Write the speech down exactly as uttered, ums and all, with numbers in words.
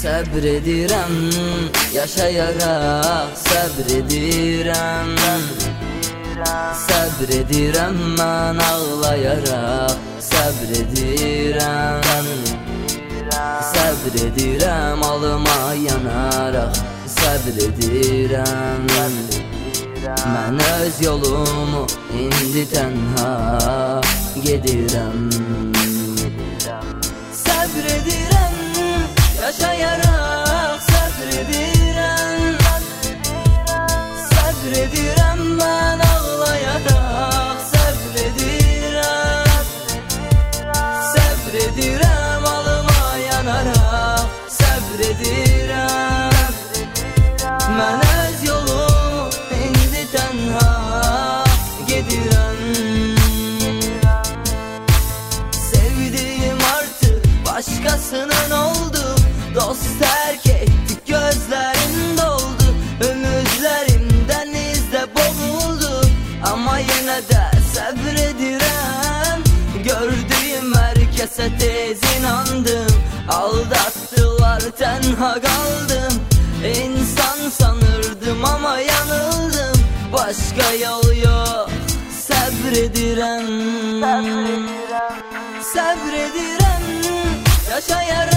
Səbredirəm, yaşayaraq səbredirəm. Səbredirəm, mən ağlayaraq səbredirəm. Səbredirəm, alıma yanaraq səbredirəm. Mən öz yolumu indi tənha gedirəm. Səbredirəm, yaşayaraq səbredirəm. Səbredirəm, mən ağlayaraq səbredirəm. Səbredirəm, alıma yanaraq səbredirəm. Mən öz yolumu indi tənha gedirəm. Sevdiğim artık başkasının oldu. Dost terk ettik, gözlerim doldu. Ümitlerim denizde boğuldu. Ama yine de sabredirem. Gördüğüm herkese tez inandım. Aldattılar, tenha kaldım. İnsan sanırdım ama yanıldım. Başka yol yok, sabredirem. Sabredirem, yaşayarak